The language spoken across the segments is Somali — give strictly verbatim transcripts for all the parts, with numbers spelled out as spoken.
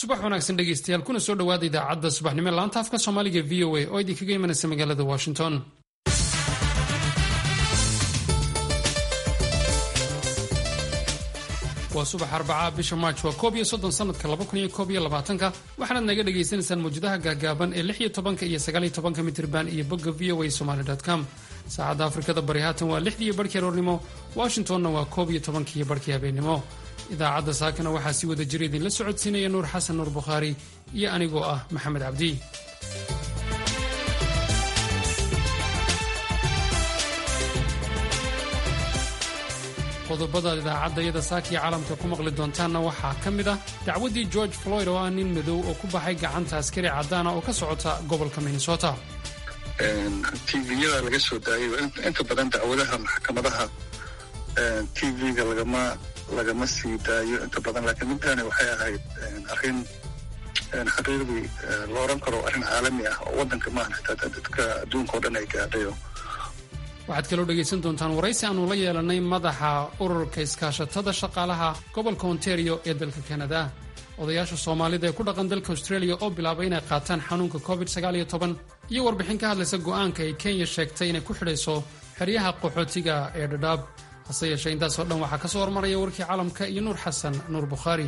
subax wanaagsan dhegaystayaal kuna soo dhawaada idaacadda subaxnimo laanta afka Soomaaliga V O A oo idinkaga imanaysa magaalada Washington. waa subax Arbacaa bisha March waa koob iyo soddon sanadka laba kun iyo koob iyo labaatan waxaad naga dhageysanaysaan mawjadaha gaagaaban ee lix iyo toban iyo sagaal iyo toban mitirban iyo bogga v o a somali dot com. saacadda Afrikada Bari haatan waa lix iyo barkii aroornimo, Washingtonna waa koob iyo toban iyo barkii habeenimo. idaacadda saakana waxaa si wada jir idin la socodsiinaya Nuur Xasan Nuur Bukhaari iyo anigoo ah Maxamed Cabdi. qodobada idaacadda iyada saaki caalamka ku maqli doontaanna waxaa ka mid ah dacwadii George Floyd oo ah nin madow oo ku baxay gacanta askari cadaan ah oo ka socota gobolka Minnesota. T V-yada laga soo daayay inta badan dacwadaha maxkamadaha T V-ga lagama lagama sii daayo inta badan, laakiin middaani waxay ahayd arrin xaqiiqdii la oran karo arrin caalami ah oo waddanka maahan xitaa dadka adduunka oo dhan ay gaadhayo. waxaad kaloo dhegaysan doontaan waraysi aanu la yeelanay madaxa ururka iskaashatada shaqaalaha gobolka Ontario ee dalka Canada. odayaasha Soomaalida ee ku dhaqan dalka Australia oo bilaabay inay qaataan xanuunka covid sagaal iyo toban iyo warbixin ka hadlaysa go'aanka ay Kenya sheegtay inay ku xidhayso xeryaha qaxootiga ee Dadaab. hase yeeshee intaas oo dhan waxaa ka soo hormaraya warkii caalamka iyo Nuur Xasan Nuur Bukhaari.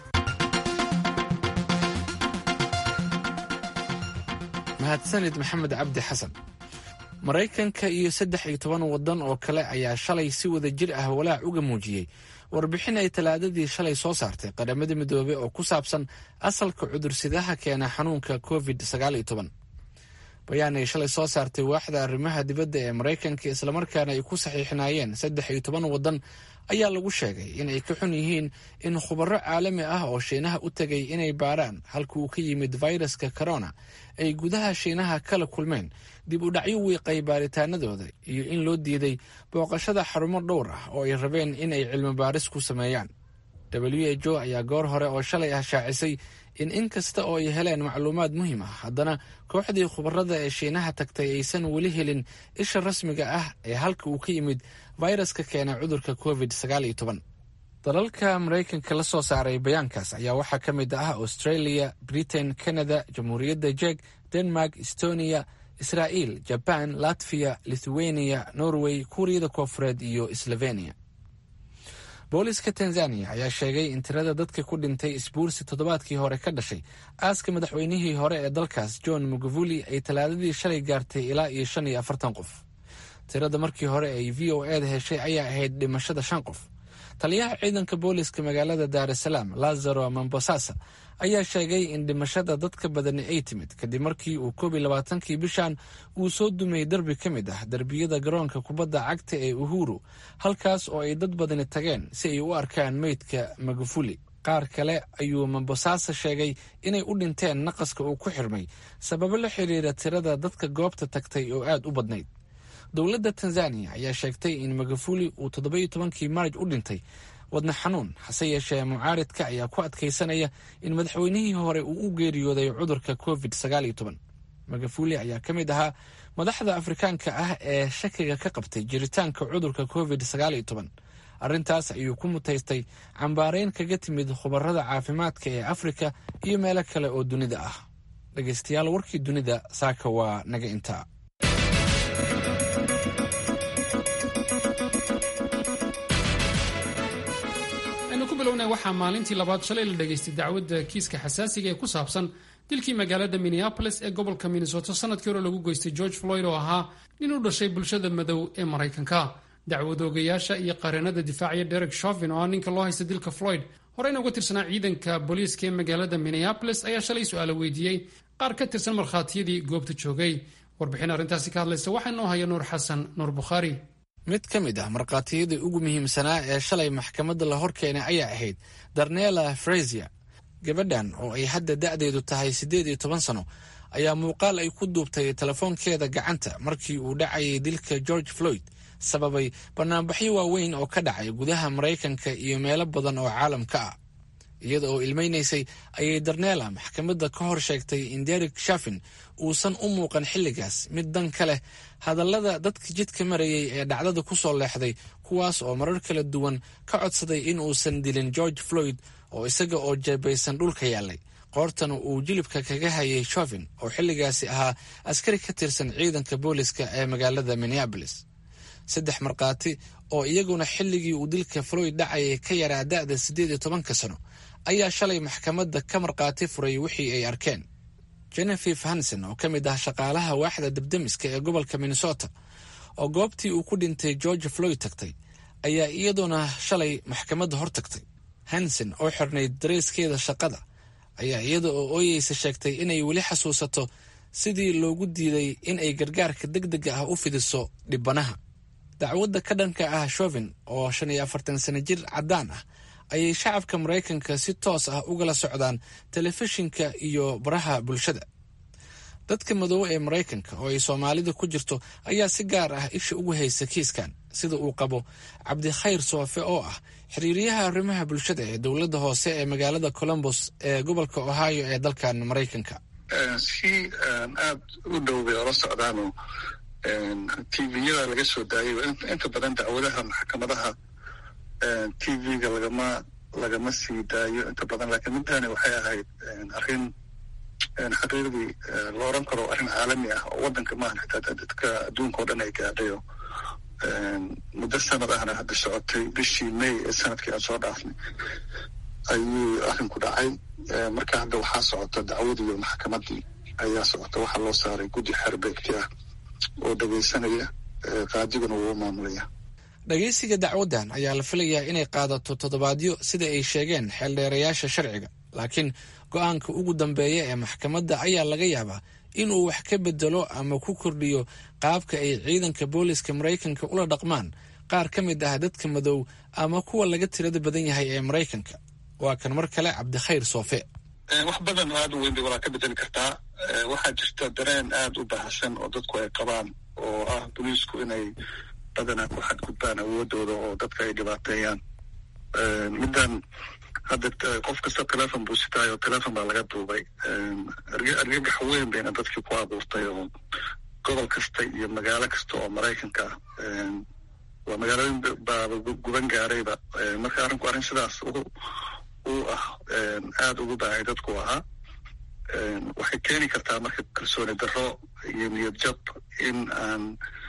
mahadsanid Maxamed Cabdi Xasan. Maraykanka iyo saddex iyo toban waddan oo kale ayaa shalay si wada jir ah walaac uga muujiyey warbixin ay talaadadii shalay soo saartay qaramada midoobay oo ku saabsan asalka cudursidaha keena xanuunka covid sagaal iyo toban. bayaan ay shalay soo saartay waaxda arrimaha dibadda ee Maraykanka islamarkaana ay ku saxiixinayeen saddex iyo toban waddan ayaa lagu sheegay inay ka xun yihiin in khubaro caalami ah oo Shiinaha u tagay inay baaraan halka uu ka yimid fayraska corona ay gudaha Shiinaha kala kulmeen dib u dhacyo wiiqay baaritaanadooda iyo in loo diiday booqashada xarumo dhowr ah oo ay rabeen in ay cilmi baaris ku sameeyaan. W H O ayaa goor hore oo shalay ah shaacisay in in kasta oo ay heleen macluumaad muhiim ah haddana kooxdii khubarada ee Shiinaha tagtay aysan weli helin isha rasmiga ah ee halka uu ka yimid fayraska keena cudurka covid sagaal iyo toban. dalalka Maraykanka la soo saaray bayaankaas ayaa waxaa ka mid ah Australia, Britain, Canada, Jamhuuriyadda Czech, Denmark, Estonia, Israa'iil, Japan, Latvia, Lithuania, Norway, Kuuriyada Koonfureed iyo Slovenia. booliska Tanzania ayaa sheegay in tirada dadka ku dhintay isbuursi toddobaadkii hore ka dhashay aaska madaxweynihii hore ee dalkaas John Magufuli ay talaadadii shalay gaartay ilaa iyo shan iyo afartan qof. tirada markii hore ay V O A da heshay ayaa ahayd dhimashada shan qof. taliyaha ciidanka booliska magaalada Dar es Salaam Lazaro Mambosasa ayaa sheegay in dhimashada dadka badani ay timid kadib markii uu koob iyo labaatankii bishan uu soo dumay darbi ka mid ah darbiyada garoonka kubadda cagta ee Uhuru, halkaas oo ay dad badani tageen si ay u arkaan meydka Magufuli. qaar kale ayuu Mambosasa sheegay inay u dhinteen naqaska uu ku xirmay sababo la xiriira tirada dadka goobta tagtay oo aad u badnayd. dowladda Tanzania ayaa sheegtay in Magufuli uu toddoba iyo tobankii Maarch u dhintay wadna xanuun, hase yeeshee mucaaridka ayaa ku adkaysanaya in madaxweynihii hore uu u geeriyooday cudurka covid sagaal iyo toban. Magufuli ayaa ka mid ahaa madaxda Afrikaanka ah ee shakiga ka qabtay jiritaanka cudurka covid sagaal iyo toban. arrintaas ayuu ku mutaystay cambaareyn kaga timid khubarada caafimaadka ee Afrika iyo meelo kale oo dunida ah. dhegaystayaal, warkii dunida saaka waa naga intaa. waxaa maalintii labaad shalay la dhageystay dacwadda kiiska xasaasiga ee ku saabsan dilkii magaalada Minneapolis ee gobolka Minnesota sanadkii hore lagu geystay George Floyd oo ahaa nin u dhashay bulshada madow ee Maraykanka. dacwadoogayaasha iyo qareenada difaaciya Derek Chauvin oo ah ninka loo haysta dilka Floyd horeyna uga tirsanaa ciidanka booliiska ee magaalada Minneapolis ayaa shalay su'aalo weydiiyey qaar ka tirsan markhaatiyadii goobta joogay. warbixin arrintaasi ka hadlaysa waxaa noo haya Nuur Xasan Nuur Bukhaari. mid ka mid ah markhaatiyadii ugu muhiimsanaa ee shalay maxkamadda la horkeenay ayaa ahayd Darnella Frazier. gabadhan oo ay hadda da'deedu tahay siddeed iyo toban sano ayaa muuqaal ay ku duubtay telefoonkeeda gacanta markii uu dhacayay dilka George Floyd sababay banaanbaxyo waaweyn oo ka dhacay gudaha Maraykanka iyo meelo badan oo caalamka ah. iyada oo ilmaynaysay ayay Darnella maxkamadda ka hor sheegtay in Derek Chauvin uusan u muuqan xilligaas mid dan ka leh hadallada dadka jidka marayay ee dhacdada ku soo leexday, kuwaas oo marar kala duwan ka codsaday in uusan dilin George Floyd oo isaga oo jeebaysan dhulka yaallay qoortana uu jilibka kaga hayay chauvin oo xilligaasi ahaa askari ka tirsan ciidanka booliska ee magaalada minneapolis. saddex markhaati oo iyaguna xilligii uu dilka floyd dhacayay ka yaraa da'da siddeed iyo tobanka sano ayaa shalay maxkamadda ka markhaati furay wixii ay arkeen. Genevieve Hansen oo ka mid ah shaqaalaha waaxda debdemiska ee gobolka Minnesota oo goobtii uu ku dhintay George Floyd tagtay ayaa iyaduna shalay maxkamadda hor tagtay. Hansen oo xirnayd dareeskeeda shaqada ayaa iyada oo ooyeysa sheegtay inay weli xasuusato sidii loogu diiday in ay gargaarka degdega ah u fidiso dhibanaha. dacwadda ka dhanka ah chauvin oo shan iyo afartan sano jir caddaan ah ayay shacabka Maraykanka si toos ah ugala socdaan telefishinka iyo baraha bulshada. dadka madow ee Maraykanka oo ay Soomaalida ku jirto ayaa si gaar ah isha ugu haysa kiiskan, sida uu qabo Cabdikhayr Soofe oo ah xiriiriyaha arrimaha bulshada ee dowladda hoose ee magaalada Columbus ee gobolka Ohio ee dalkan Maraykanka. si aad u dhow bay ola socdaano tviyada laga soo daayo inta badan dacwadaha maxkamadaha tv-ga lagama lagama sii daayo inta badan, laakiin middaani waxay ahayd arrin xaqiiqdii la oran karo arrin caalami ah oo waddanka maahan xitaa dadka adduunka oo dhan ay gaadhay oo muddo sanad ahna hadda socotay. bishii may ee sanadkii aan soo dhaafnay ayuu arrinku dhacay. marka hadda waxaa socota dacwadiiyo maxkamaddii ayaa socota. waxaa loo saaray guddi xerbeegti ah oo dhagaysanaya, qaadiguna wuu maamulaya. dhagaysiga dacwaddan ayaa la filayaa inay qaadato toddobaadyo sida ay sheegeen xeeldheerayaasha sharciga, laakiin go-aanka ugu dambeeya ee maxkamadda ayaa laga yaabaa inuu wax ka bedelo ama ku kordhiyo qaabka ay ciidanka booliska Maraykanka ula dhaqmaan qaar ka mid ah dadka madow ama kuwa laga tirada badan yahay ee Maraykanka. waa kan mar kale Cabdikhayr Soofe. wax badan oo aad u weyn bay walaa ka bedeli kartaa. waxaa jirta dareen aad u baahsan oo dadku ay qabaan oo ah booliisku inay badanaa ku xadgudbaan awoodooda oo dadka ay dhibaateeyaan. middan hadda qof kasta telefon buu sitaay oo telefon baa laga duubay. argagax weyn bayna dadkii ku abuurtay oo gobol kasta iyo magaalo kasta oo Maraykanka ah waa magaalooyin baaba guban gaarayba. marka arrinku arrin sidaas uu ah aada ugu baahay dadku ahaa. waxay keeni kartaa marka kalsooni darro iyo niyad jab in aan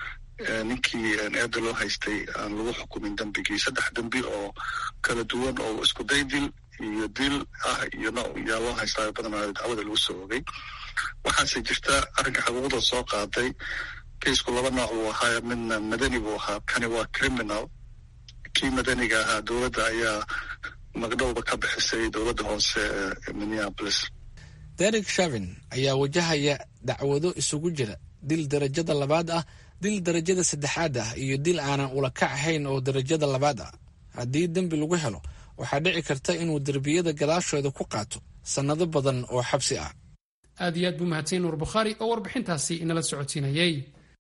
ninkii eeda loo haystay aan lagu xukumin dembigii. saddex dembi oo kala duwan oo isku day dil iyo dil ah iyo no yaa loo haystaa badanaa dacwada lagu soo ogay. waxaase jirta arrinka xuquuqda soo qaaday kaysku laba nooc buu ahaa, midna madani buu ahaa, kani waa criminal. kii madaniga ahaa dowladda ayaa magdhowba ka bixisay dowladda hoose ee Minneapolis. Derek Chauvin ayaa wajahaya dacwado isugu jira dil darajada labaad ah, dil darajada saddexaad ah iyo dil aanan ula kac ahayn oo darajada labaad ah. haddii dembi lagu helo waxaa dhici karta inuu derbiyada gadaashooda ku qaato sannado badan oo xabsi ah. aad iyo aad buu mahadsan Nuur Bukhaari oo warbixintaasi inala socodsiinayay.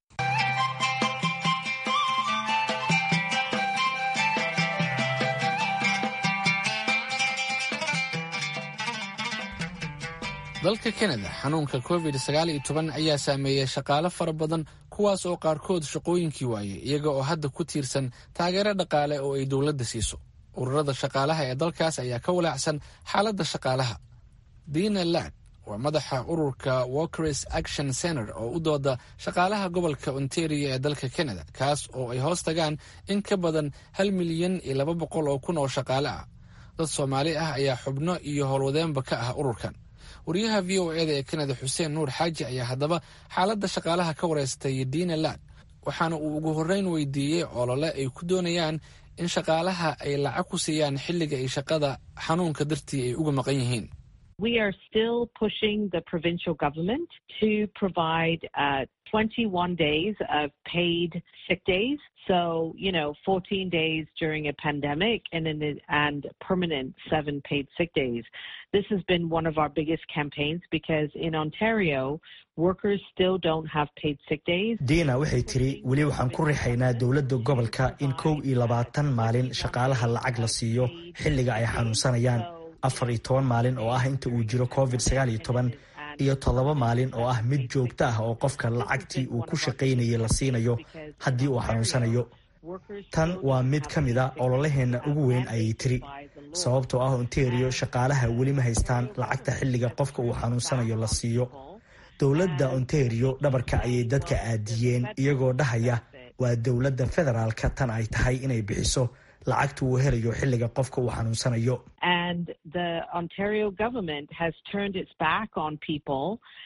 dalka Canada xanuunka covid sagaal iyo toban ayaa saameeyay shaqaale fara badan kuwaas oo qaarkood shaqooyinkii waayay iyaga oo hadda ku tiirsan taageero dhaqaale oo ay dowladda siiso. ururada shaqaalaha ee dalkaas ayaa ka walaacsan xaaladda shaqaalaha. Dina Ladd waa madaxa ururka Workers Action Center oo u dooda shaqaalaha gobolka Ontario ee dalka Canada, kaas oo ay hoos tagaan in ka badan hal milyan iyo laba boqol oo kun oo shaqaale ah. dad Soomaali ah ayaa xubno iyo howlwadeenba ka ah ururkan. wariyaha v o eda ee Canada Xuseen Nuur Xaaji ayaa haddaba xaaladda shaqaalaha ka wareystay Dina Ladd, waxaana uu ugu horreyn weydiiyey olole ay ku doonayaan in shaqaalaha ay lacag ku siiyaan xilliga ay shaqada xanuunka dartii ay uga maqan yihiin. We are still pushing the provincial government to provide uh, twenty-one days of paid sick days. So, you know, fourteen days during a pandemic and then and permanent seven paid sick days. This has been one of our biggest campaigns because in Ontario, workers still don't have paid sick days. Dina waxay tiri weli waxaan ku riixaynaa dowladda gobolka in kow iyo labaatan maalin shaqaalaha lacag la siiyo xilliga ay xanuunsanayaan. afar iyo toban maalin oo ah inta uu jiro covid sagaal iyo toban iyo toddoba maalin oo ah mid joogto ah oo qofka lacagtii uu ku shaqaynayay la siinayo haddii uu xanuunsanayo. tan waa mid ka mid a ololaheenna ugu weyn ayay tiri. sababtoo ah ontario shaqaalaha weli ma haystaan lacagta xilliga qofka uu xanuunsanayo la siiyo. dowladda ontario dhabarka ayay dadka aadiyeen iyagoo dhahaya waa dowladda federaalka tan ay tahay inay bixiso lacagta uu helayo xilliga qofka uu xanuunsanayo. And the Ontario government has turned its back on people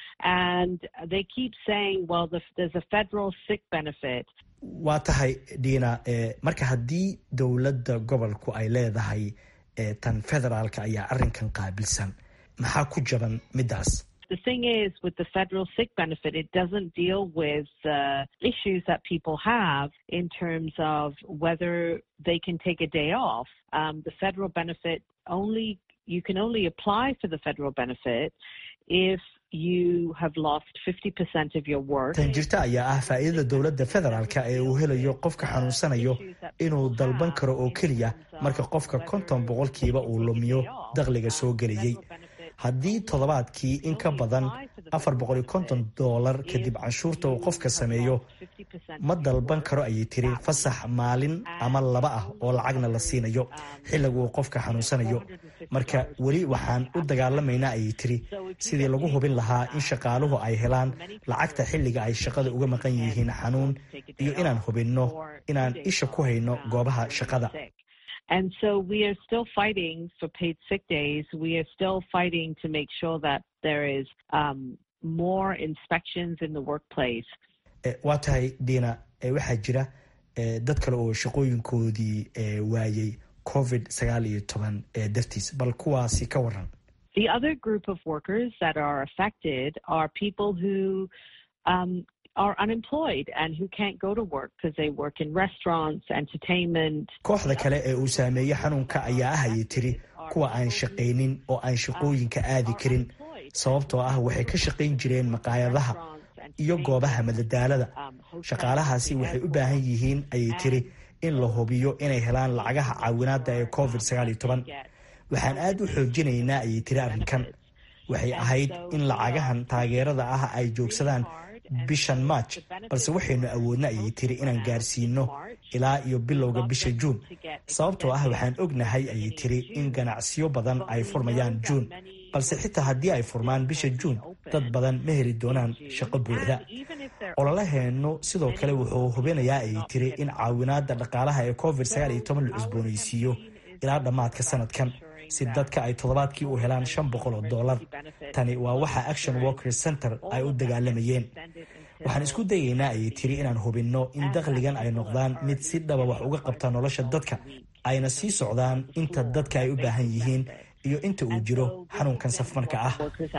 and they keep saying, well, the, there's a federal sick benefit. waa tahay Dina, marka haddii dowladda gobolku ay leedahay tan federaalka ayaa arrinkan qaabilsan, maxaa ku jaban midaas? The thing is, with the federal sick benefit, it doesn't deal with the uh, issues that people have in terms of whether they can take a day off. Um, the federal benefit only, you can only apply for the federal benefit if you have lost fifty percent of your work. tan jirta ayaa ah faa'iidada dowladda federaalka ee uu helayo qofka xanuunsanayo inuu dalban karo oo keliya marka qofka konton boqolkiiba uu lumiyo dakhliga soo geliyey. haddii toddobaadkii in ka badan afar boqol iyo konton doolar kadib canshuurta uu qofka sameeyo ma dalban karo ayay tiri fasax maalin ama laba ah oo lacagna la siinayo xilliga uu qofka xanuunsanayo. marka weli waxaan u dagaalamaynaa ayay tiri sidii lagu hubin lahaa in shaqaaluhu ay helaan lacagta xilliga ay shaqada uga maqan yihiin xanuun iyo inaan hubinno inaan isha ku hayno goobaha shaqada. And so we are still fighting for paid sick days. We are still fighting to make sure that there is um, more inspections in the workplace. waa tahay Dina, waxaa jira dad kale oo shaqooyinkoodii waayay covid sagaal iyo toban dartiis, bal kuwaasi ka waran. The other group of workers that are affected are people who um, are unemployed and who can't go to work because they work in restaurants, entertainment. kooxda kale ee uu saameeyey xanuunka ayaa ah ayay tiri kuwa aan shaqaynin oo aan shaqooyinka aadi karin sababtoo ah waxay ka shaqayn jireen maqaayadaha iyo goobaha madadaalada. shaqaalahaasi waxay u baahan yihiin ayay tiri in la hubiyo inay helaan lacagaha caawinaada ee covid sagaal iyo toban. waxaan aad u xoojinaynaa ayay tiri arrinkan. waxay ahayd in lacagahan taageerada ah ay joogsadaan bishan march, balse waxaynu awoodna ayay tiri inaan gaarsiino ilaa iyo bilowga bisha juun sababtoo ah waxaan ognahay ayay tiri in ganacsiyo badan ay furmayaan juun, balse xitaa haddii ay furmaan bisha juun dad badan ma heli doonaan shaqo buuxda. ololaheennu sidoo kale wuxuu hubinayaa ayay tiri in caawinaada dhaqaalaha ee covid sagaal iyo toban la cusboonaysiiyo ilaa dhammaadka sanadkan si dadka ay toddobaadkii u helaan shan boqol oo doolar. tani waa waxa action workers center ay u dagaalamayeen. waxaan isku dayaynaa ayay tiri inaan hubinno in dakhligan ay noqdaan mid si dhaba wax uga qabta nolosha dadka ayna sii socdaan inta dadka ay u baahan yihiin iyo inta uu jiro xanuunkan safmarka ah.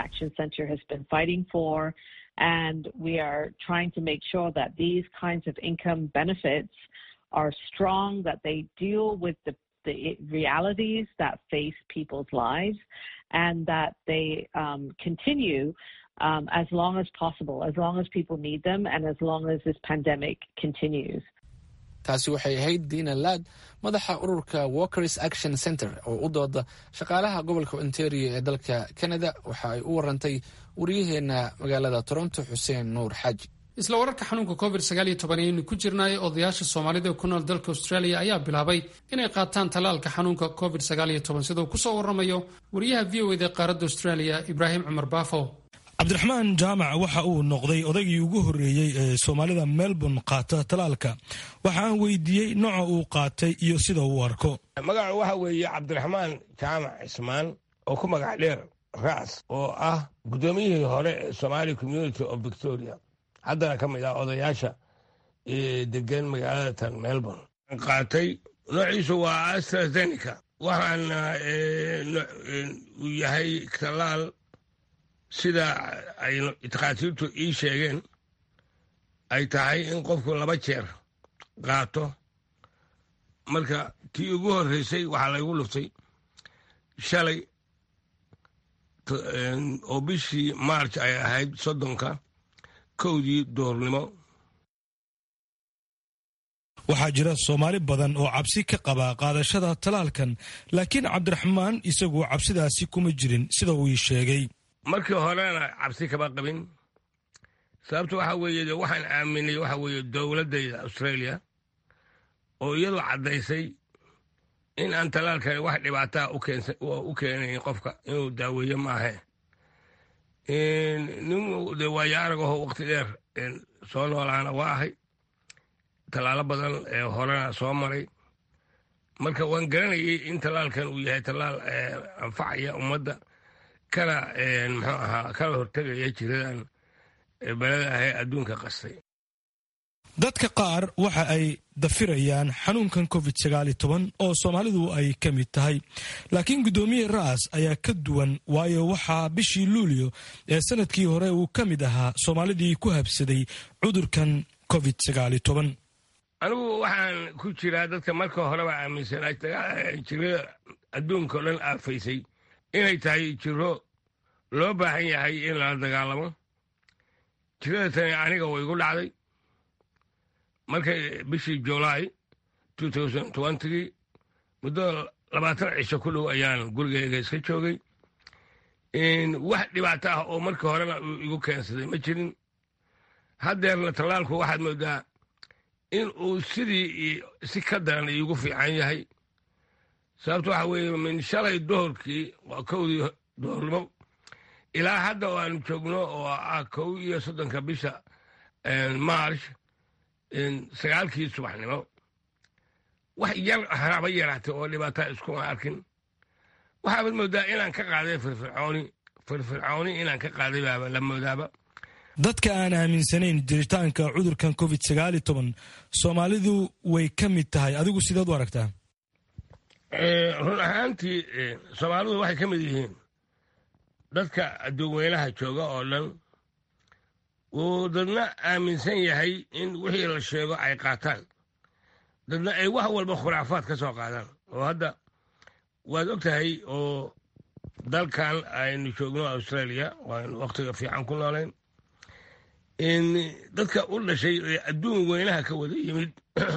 And we are trying to make sure that these kinds of income benefits are strong, that they deal with the the realities that face people's lives, and that they um, continue um, as long as possible, as long as people need them and as long as this pandemic continues. taasi waxay ahayd Dina Ladd, madaxa ururka Workers Action Center oo u dooda shaqaalaha gobolka Ontario ee dalka Canada. waxa ay u warantay wariyaheena magaalada Toronto Xuseen Nuur Xaaji. isla wararka xanuunka covid sagaal iyo toban ayaynu ku jirnay. odayaasha soomaalida ku nool dalka Australia ayaa bilaabay inay qaataan talaalka xanuunka covid sagaal iyo toban sidoo ku soo waramayo wariyaha V O A da qaaradda Australia Ibrahim Cumar Baafo. cabdiraxmaan jaamac waxa uu noqday odaygii ugu horreeyey ee soomaalida Melbourne qaata talaalka. waxaan weydiiyey nooca uu qaatay iyo sida uu arko. magacu waxa weeye cabdiraxmaan jaamac cismaan oo ku magac dheer raas, oo ah gudoomiyihii hore ee Somali Community of Victoria, haddana ka mid ah odayaasha ee degan magaalada tan Melbourne. qaatay noociisu waa AstraZeneca, waxaana uu yahay talaal sida ay takhaatiirtu ii sheegeen ay tahay in qofku laba jeer qaato. marka tii ugu horreysay waxaa laygu luftay shalay oo bishii march ay ahayd soddonka kowdii doornimo. waxaa jira Soomaali badan oo cabsi ka qaba qaadashada talaalkan, laakiin cabdiraxmaan isagu cabsidaasi kuma jirin sida uu ii sheegay. markii horena cabsi kama qabin, sababto waxa weeye waxaan aaminay waxa weeye dowladdayda Australia oo iyadoo caddaysay in aan talaalkani wax dhibaataa u keenayn qofka inuu daaweeyo maahe nin de waayo aragaho waqti dheer soo noolaana waa ahay tallaalo badan ee horena soo maray marka waan garanayay in tallaalkan uu yahay tallaal anfacaya ummadda kana muxuu ahaa kala hortegaya jiradan belada ahee adduunka qastay dadka qaar waxa ay dafirayaan xanuunkan covid sagaal iyo toban oo soomaalidu ay ka mid tahay laakiin guddoomiye ra'as ayaa ka duwan waayo waxaa bishii luulyo ee sanadkii hore uu ka mid ahaa soomaalidii ku habsaday cudurkan covid sagaal iyo toban anigu waxaan ku jiraa dadka marka horeba aaminsanaa jirada adduunka o dhan aafaysay inay tahay jiro loo baahan yahay in lala dagaalamo jirada tani aniga way igu dhacday markay bishii julaay gii muddo labaatan cisho ku dhow ayaan gurigeyga iska joogay wax dhibaato ah oo markii horena uu igu keensaday ma jirin haddeerna tallaalku waxaad moodaa in uu sidii si ka daran iigu fiican yahay sababto waxa weeye min shalay dohorkii waa kowdii dohornimo ilaa hadda oo aanu joogno oo ah kow iyo soddonka bisha march sagaalkii subaxnimo wax yar haraaba yaraatay oo dhibaataa iskuma arkin waxaabaad moodaa inaan ka qaaday firfircooni firfircooni inaan ka qaaday baaba la moodaaba dadka aan aaminsanayn jiritaanka cudurkan covid sagaal iyo toban soomaalidu way ka mid tahay adigu sideed u aragtaa run ahaantii soomaalidu waxay ka mid yihiin dadka adduunweynaha jooga oo dhan wuu dadna aaminsan yahay in wixii la sheego ay qaataan dadna ay wax walba khuraafaad ka soo qaadaan oo hadda waad og tahay oo dalkan aynu joogno australia waaynu wakhtiga fiican ku noolayn in dadka u dhashay ee adduun weynaha ka wada yimid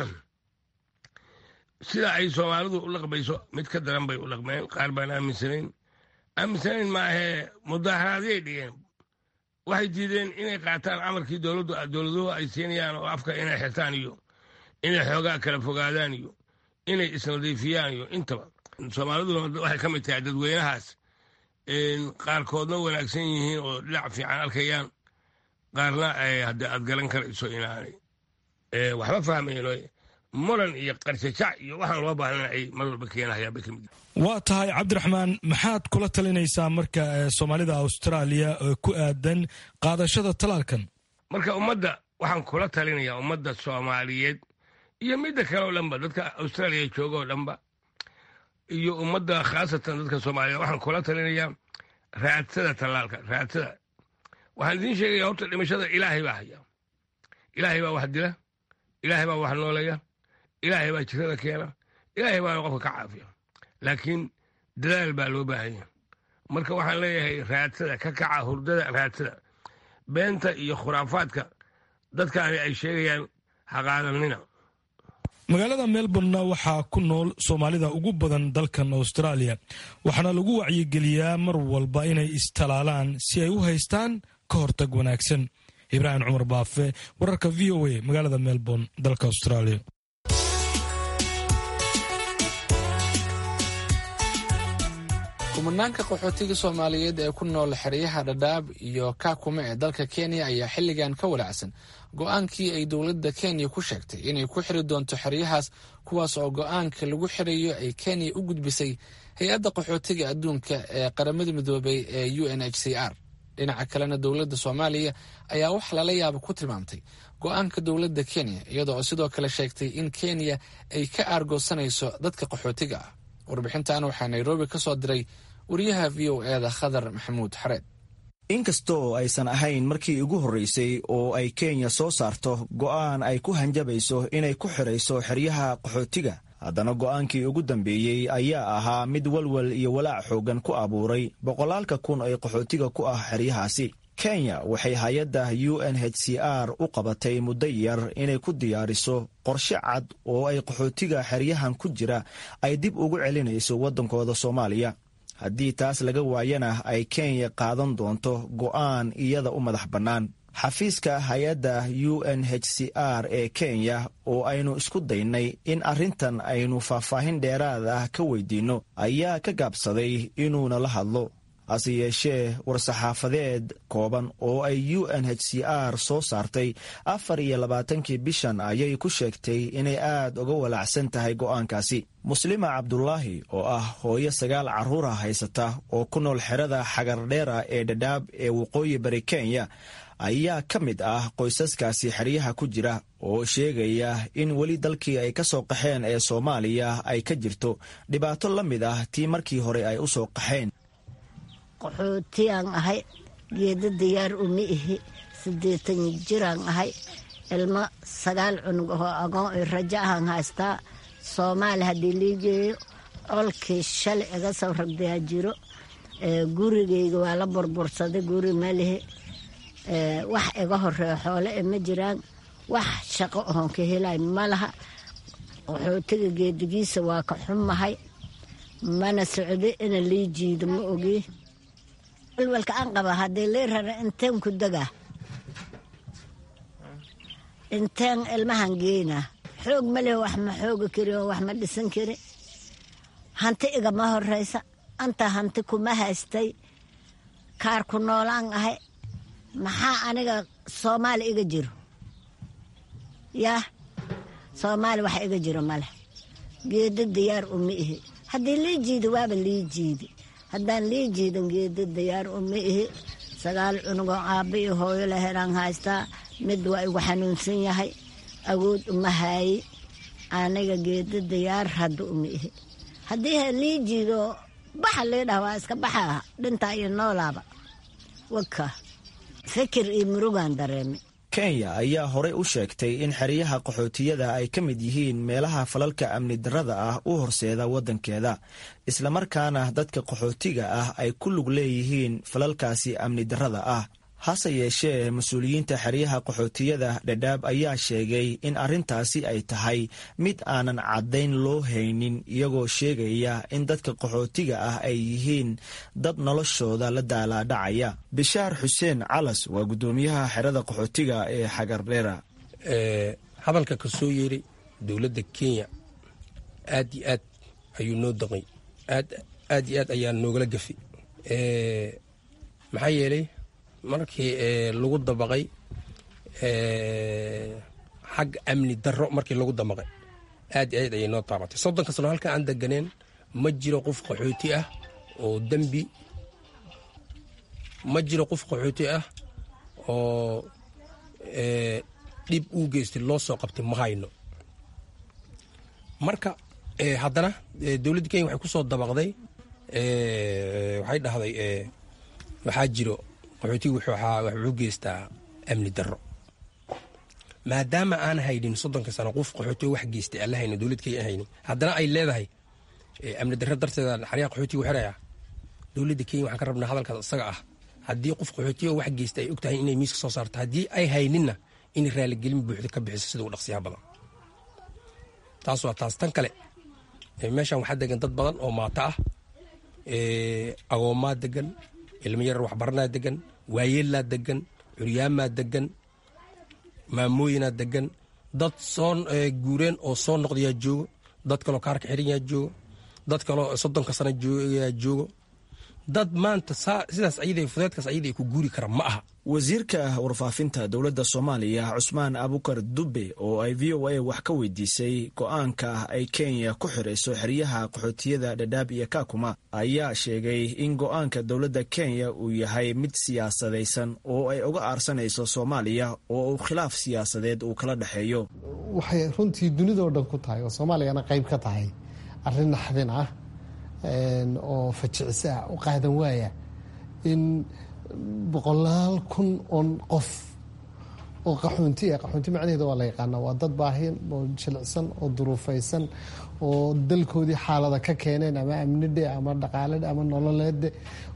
sida ay soomaalidu u dhaqmayso mid ka daran bay u dhaqmeen qaar baan aaminsanayn aaminsanayn maahee mudaaharaadiyay dhigeen waxay diideen inay qaataan amarkii dowladdu dowladuhu ay siinayaan oo afka inay xirtaan iyo inay xoogaa kala fogaadaan iyo inay isnadiifiyaan iyo intaba soomaaliduna waxay ka mid tahay dadweynahaas qaarkoodna wanaagsan yihiin oo dhinac fiican arkayaan qaarna hadde aad garan karayso inaanay waxba fahmayno muran iyo qarshajac iyo waxaan loo baahnan ay mar walba keenahayaan bay ka mid waa tahay cabdiraxmaan maxaad kula talinaysaa marka soomaalida austraaliya ku aadan qaadashada talaalkan marka ummadda waxaan kula talinayaa ummadda soomaaliyeed iyo midda kale oo dhanba dadka austraaliya jooga oo dhanba iyo ummadda khaasatan dadka soomaaliyeed waxaan kula talinayaa raadsada talaalka raadsada waxaan idiin sheegaya horta dhimashada ilaahay baa haya ilaahay baa wax dila ilaahay baa wax nooleya ilaahay baa jirada keena ilaahay baa qofka ka caafiya laakiin dadaal baa loo baahanya marka waxaan leeyahay raadsada ka kaca hurdada raadsada beenta iyo khuraafaadka dadkaani ay sheegayaan haqaadanina magaalada melbourne waxaa ku nool soomaalida ugu badan dalkan austraaliya waxaana lagu wacyigeliyaa mar walba inay istalaalaan si ay u haystaan ka hortag wanaagsan ibraahim cumar baafe wararka v o a magaalada melbourne dalka australia kumanaanka qaxootiga soomaaliyeed ee ku nool xeryaha dhadhaab iyo kaakume ee dalka kenya ayaa xilligan ka walacsan go-aankii ay dowladda kenya ku sheegtay inay ku xiri doonto xeryahaas kuwaas oo go-aanka lagu xirayo ay kenya u gudbisay hay-adda qaxootiga adduunka ee qaramada midoobay ee u n h c r dhinaca kalena dowladda soomaaliya ayaa wax lala yaaba ku tilmaamtay go-aanka dowladda kenya iyadoo sidoo kale sheegtay in kenya ay ka aargoosanayso dadka qaxootiga ah warbixintan waxaa nairobi ka soo diray wariyaha v o eda khadar maxamuud xareed inkasta oo aysan ahayn markii ugu horreysay oo ay kenya soo saarto go'aan ay ku hanjabayso inay ku xidhayso xeryaha qaxootiga haddana go'aankii ugu dambeeyey ayaa ahaa mid walwal iyo walaac xooggan ku abuuray boqolaalka kun ee qaxootiga ku ah xeryahaasi kenya waxay hay-adda u n h c r u qabatay muddo yar inay ku diyaariso qorshe cad oo ay qaxootiga xeryahan ku jira ay dib ugu celinayso waddankooda soomaaliya haddii taas laga waayana ay kenya qaadan doonto go'aan iyada u madax bannaan xafiiska hay-adda u n h c r ee kenya oo aynu isku daynay in arrintan aynu faahfaahin dheeraad ah ka weydiinno ayaa ka gaabsaday inuuna la hadlo hase yeeshee war-saxaafadeed kooban oo ay u n h c r soo saartay afar iyo labaatankii bishan ayay ku sheegtay inay aad uga walaacsan tahay go'aankaasi. muslima cabdulaahi oo ah hooyo sagaal carruura haysata oo ku nool xerada xagardheera ee dhadhaab ee waqooyi bari kenya ayaa ka mid ah qoysaskaasi xeryaha ku jira oo sheegaya in weli dalkii ay ka soo qaxeen ee soomaaliya ay ka jirto dhibaato la mid ah tii markii hore ay u soo qaxeen. qaxootiyaan ahay, geeda diyaar uma ihi, siddeetan jiraan ahay, ilmo sagaal cunug ahoo agoon iyo rajo ahaan haystaa. soomaali haddii lii geeyo colkii shalay iga soo ragdayaa jiro. gurigayga waa la burbursaday, guri ma lihi, wax iga horeeyo xoole e ma jiraan, wax shaqo oon ka helay ma laha. qaxootiga geedigiisa waa ka xumahay, mana socdo ina lii jiido ma ogi. walwalka aan qaba haddii lii rara inteen ku degaa, inteen ilmahan geynaa. xoog ma leh, wax ma xooga kari oo wax ma dhisan kari. hanti igama horeysa, anta hanti kuma haystay, kaar ku noolaan ahay. maxaa aniga soomaali iga jiro? yaa soomaali wax iga jiro maleh. geeda diyaar uma ihi, haddii lii jiidi waaba lii jiidi, haddaan lii jiidan geeda diyaar uma ihi. sagaal cunugoo aabba iyo hooyo la heraan haystaa, mid waa igu xanuunsan yahay, awood uma haayi. aniga geeda diyaar hadda uma ihi. haddii lii jiido baxa lii dhaha waa iska baxaa, dhintaa iyo noolaaba waka fikir iyo murugaan dareemay. kenya ayaa horey u sheegtay in xeryaha qaxootiyada ay ka mid yihiin meelaha falalka amni darrada ah u horseeda waddankeeda, islamarkaana dadka qaxootiga ah ay ku lug leeyihiin falalkaasi amni darrada ah. hase yeeshee mas-uuliyiinta xeryaha qaxootiyada dhadhaab ayaa sheegay in arrintaasi ay tahay mid aanan caddayn loo haynin, iyagoo sheegaya in dadka qaxootiga ah ay yihiin dad noloshooda la daalaadhacaya. bishaar xuseen calas waa guddoomiyaha xerada qaxootiga ee xagardheera. hadalka ka soo yeeray dowladda kenya aad iyo aad ayuu noo daqay, aad iyo aad ayaa noogala gafi. maxaa yeelay markii lagu dabaqay xagga amni darro, markii lagu dabaqay aad iyo aad ayay noo taabatay. soddonka sano halka aan deganeen ma jiro qof qaxooti ah oo dembi, ma jiro qof qaxooti ah oo dhib uu geystay loo soo qabtay ma hayno. marka haddana dowladda kenya waxay ku soo dabaqday, waxay dhahday waxaa jiro qaxootiga wuxuu geystaa amni darro. maadaama aan haynin soddonka sano qof qaxootiga wax geystay aan la haynin, dowlad kenya aan haynin, haddana ay leedahay amni darro darteeda xeryaha qaxootiga u xeraya. dowladda kenya waxaan ka rabnaa hadalkaas isaga ah, haddii qof qaxootiga wax geystay ay og tahay inay miiska soo saarto, haddii ay hayninna inay raaligelin buuxda ka bixiso sida u dhaqsiyaha badan. taas waa taas. tan kale meeshan waxaa degan dad badan oo maata ah, agoomaa degan, ilmo yarar waxbaranaa degan, waayeelaa degan, curyaamaa degan, maamooyinaa degan, dad soo guureen oo soo noqdayaa joogo, dad kaloo kaarka xiranyaa joogo, dad kaloo soddonka sana yaa joogo. dad maanta sidaas ayada fudeedkaas ayada ay ku guuri karaan ma aha. wasiirka warfaafinta dowladda soomaaliya cusmaan abukar dube oo ay v o a wax ka weydiisay go'aanka ay kenya ku xirayso xeryaha qaxootiyada dhadhaab iyo kakuma ayaa sheegay in go'aanka dowladda kenya uu yahay mid siyaasadaysan oo ay uga aarsanayso soomaaliya oo uu khilaaf siyaasadeed uu kala dhexeeyo. waxay runtii dunidao dhan ku tahay oo soomaaliyana qayb ka tahay arrin naxdin ah oo fajicisa ah, u qaadan waaya in boqolaal kun oo qof oo qaxoonti ah, qaxoonti macnaheeda waa la yaqaana, waa dad baahin oo jilicsan oo duruufaysan oo dalkoodii xaalada ka keeneen, ama amnidhe ama dhaqaaledhe ama nololeedde,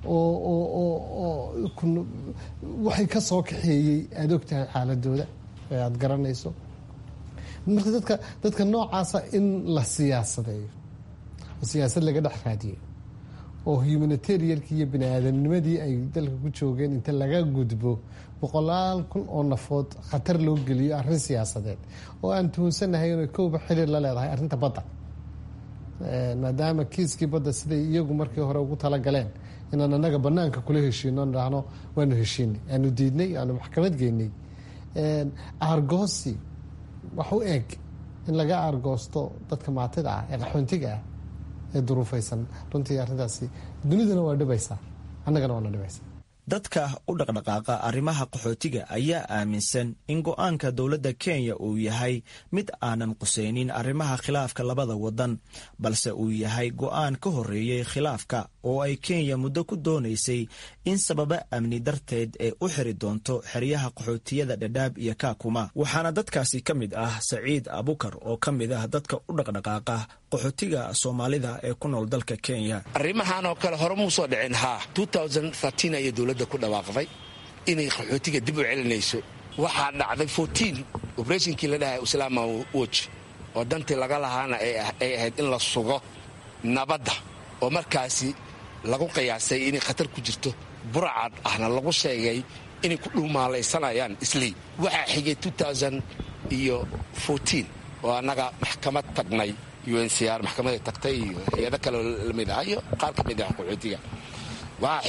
oo waxay ka soo kaxeeyey aada ogtahay xaaladooda aada garanayso. marka dadka dadka noocaasa in la siyaasadeeyo, siyaasad laga dhex raadiyo, oo humanitariankii iyo bini-aadamnimadii ay dalka ku joogeen inta laga gudbo boqolaal kun oo nafood khatar loo geliyo arrin siyaasadeed oo aan tuhunsanahay inay kowba xiriir la leedahay arrinta badda maadaama kiiskii badda siday iyagu markii hore ugu talagaleen inaan anaga banaanka kula heshiino dhahno waanu heshiinay aanu diidnay aanu maxkamad geynay aargoosi wax u eg in laga aargoosto dadka maatida ah ee qaxoontiga ah ee duruufaysan runtii arrintaasi dunidana waa dhibaysaa annagana waana dhibaysaa dadka u dhaqdhaqaaqa arrimaha qaxootiga ayaa aaminsan in go'aanka dowladda kenya uu yahay mid aanan qusaynin arrimaha khilaafka labada waddan balse uu yahay go'aan ka horreeyey khilaafka oo ay kenya muddo ku doonaysay in sababa amni darteed ee u xiri doonto xeryaha qaxootiyada dhadhaab iyo kaakuma waxaana dadkaasi ka mid ah saciid abukar oo ka mid ah dadka u dhaqdhaqaaqa qaxootiga soomaalida ee ku nool dalka kenya. arrimahan oo kale hore muu soo dhicin haa ayay dowladda ku dhawaaqday inay qaxootiga dib u celinayso. waxaa dhacday fourteen operatinkii la dhahay islaama watch oo dantii laga lahaana ay ahayd in la sugo nabadda oo markaasi lagu qiyaasay inay khatar ku jirto burcad ahna lagu sheegay inay ku dhuumaalaysanayaan islii. waxaa xigay iyo fourteen oo annaga maxkamad tagnay u n c r maxkamaday tagtay iyo hay-ado kale lamid ah iyo qaar ka mid ah qaxootiga. waxaa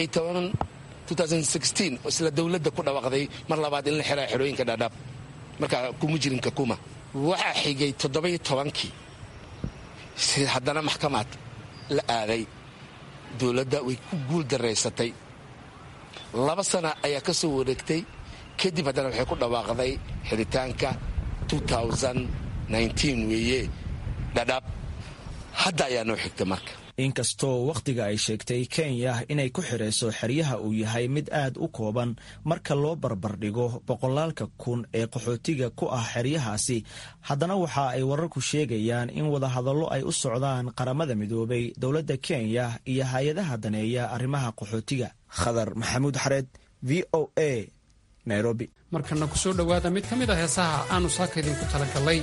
xigtay oo isla dowladda ku dhawaaqday mar labaad in la xiraa xerooyinka dhaadhaab markaa kuma jirin kakuma. waxaa xigay toddobiyo tobankii haddana maxkamad la aaday dowladda way ku guul daraysatay. laba sana ayaa ka soo wareegtay kadib haddana waxay ku dhawaaqday xiritaanka weeye dhaadhaab. hadda ayaa noo xigta marka. inkastoo wakhtiga ay sheegtay kenya inay ku xirayso xeryaha uu yahay mid aad u kooban marka loo barbardhigo boqolaalka kun ee qaxootiga ku ah xeryahaasi, haddana waxa ay wararku sheegayaan in wadahadallo ay u socdaan qaramada midoobay, dowladda kenya iyo hay-adaha daneeya arrimaha qaxootiga. khadar maxamuud xareed, v o a, nairobi. markana ku soo dhowaada mid ka mid ah heesaha aanu saaka idinku talagalay.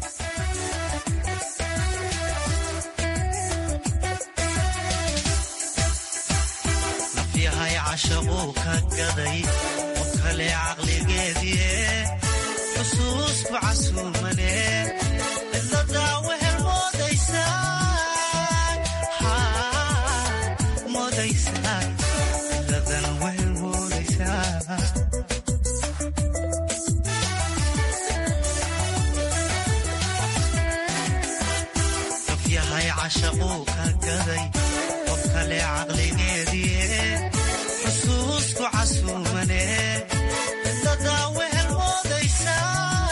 cashaquu ka gaday oo kale caqligeedie xusuusku casuumane cidladaa wehel moodaysaa cidladan wehel moodaysaa qof yahay cashaquu ka gaday qof kale caqligeedie xusuusku casuumane cidladaa wehel moodaysaa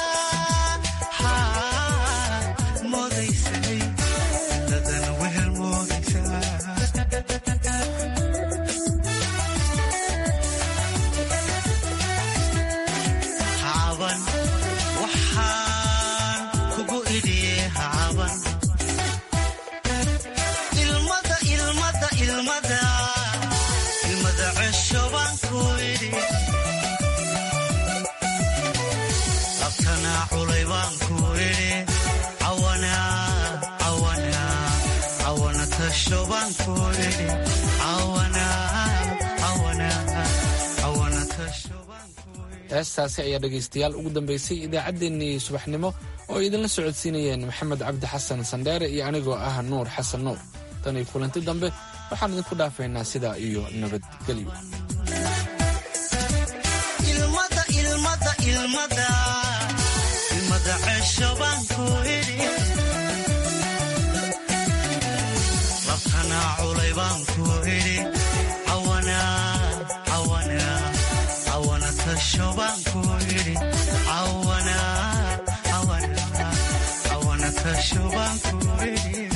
moodaysay cidladan wehel moodaysaa haaban waxaan kugu idhiye haaban ilmada ilmada ilmada labtanaa culay baan ku idhi cawana tasho baan ku idhi heestaasi ayaa dhegaystayaal ugu dambaysay idaacaddeenii subaxnimo oo idinla socodsiinayeen maxamed cabdi xasan sandheere iyo anigoo ah nuur xasan nuur. tan iyo kulanti dambe waxaan idinku dhaafaynaa sidaa iyo nabadgelyo. ilmada ilmada ilmada ilmada cesho baan ku idhi labtanaa culay baan ku idhi cawana tasho baan ku idhi cawana tasho baan ku idhi